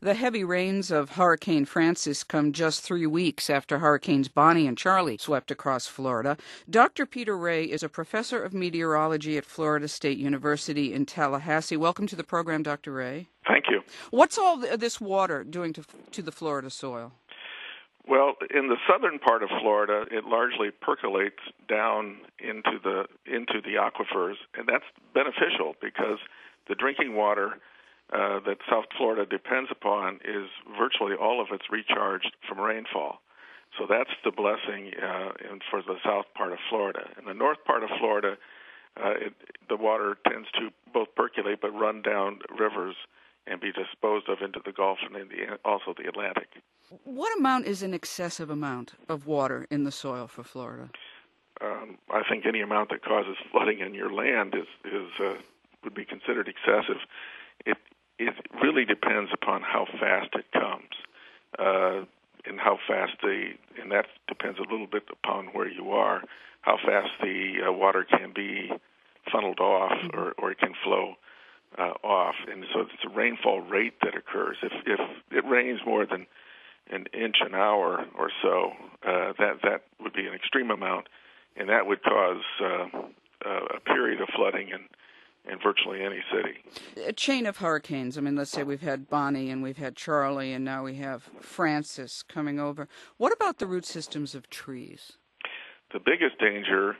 The heavy rains of Hurricane Francis come just 3 weeks after Hurricanes Bonnie and Charlie swept across Florida. Dr. Peter Ray is a professor of meteorology at Florida State University in Tallahassee. Welcome to the program, Dr. Ray. Thank you. What's all this water doing to the Florida soil? Well, in the southern part of Florida, it largely percolates down into the aquifers, and that's beneficial because the drinking water that South Florida depends upon is virtually all of it's recharged from rainfall. So that's the blessing for the south part of Florida. In the north part of Florida, the water tends to both percolate but run down rivers and be disposed of into the Gulf and also the Atlantic. What amount is an excessive amount of water in the soil for Florida? I think any amount that causes flooding in your land would be considered excessive. It really depends upon how fast it comes, and how fast and that depends a little bit upon where you are, how fast the water can be funneled off or it can flow off. And so it's a rainfall rate that occurs. If it rains more than an inch an hour or so, that would be an extreme amount, and that would cause a period of flooding in virtually any city. A chain of hurricanes. I mean, let's say we've had Bonnie and we've had Charlie and now we have Francis coming over. What about the root systems of trees? The biggest danger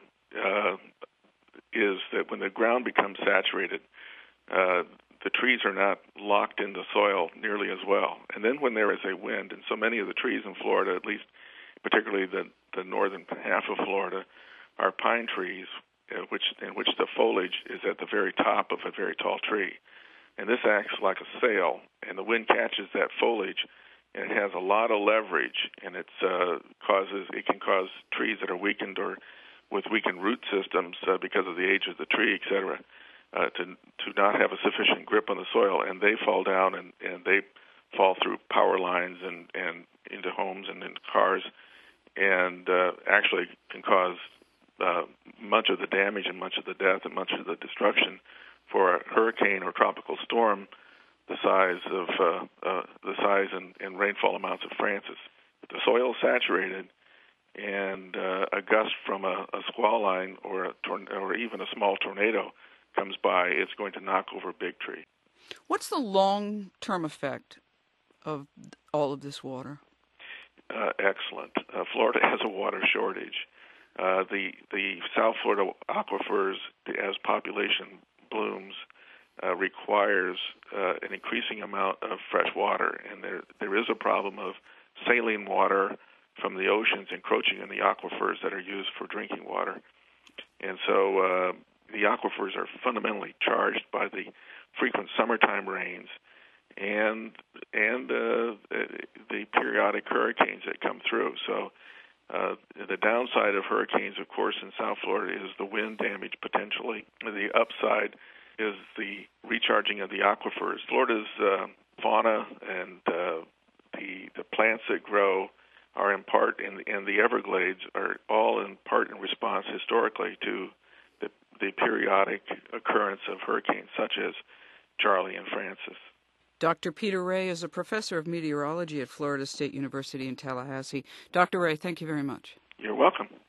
is that when the ground becomes saturated, the trees are not locked in the soil nearly as well. And then when there is a wind, and so many of the trees in Florida, at least particularly the northern half of Florida, are pine trees, in which the foliage is at the very top of a very tall tree. And this acts like a sail, and the wind catches that foliage, and it has a lot of leverage, and it can cause trees that are weakened or with weakened root systems because of the age of the tree, et cetera, to not have a sufficient grip on the soil, and they fall down and they fall through power lines and into homes and into cars, and actually can cause much of the damage and much of the death and much of the destruction for a hurricane or tropical storm the size and rainfall amounts of Francis. If the soil is saturated and a gust from a squall line or even a small tornado comes by, it's going to knock over a big tree. What's the long-term effect of all of this water? Excellent. Florida has a water shortage. The South Florida aquifers, as population blooms, requires an increasing amount of fresh water, and there is a problem of saline water from the oceans encroaching in the aquifers that are used for drinking water. And so the aquifers are fundamentally charged by the frequent summertime rains and the periodic hurricanes that come through. So the downside of hurricanes, of course, in South Florida is the wind damage potentially. The upside is the recharging of the aquifers. Florida's fauna and the plants that grow are in part, and the Everglades are all in part in response historically to the periodic occurrence of hurricanes such as Charlie and Francis. Dr. Peter Ray is a professor of meteorology at Florida State University in Tallahassee. Dr. Ray, thank you very much. You're welcome.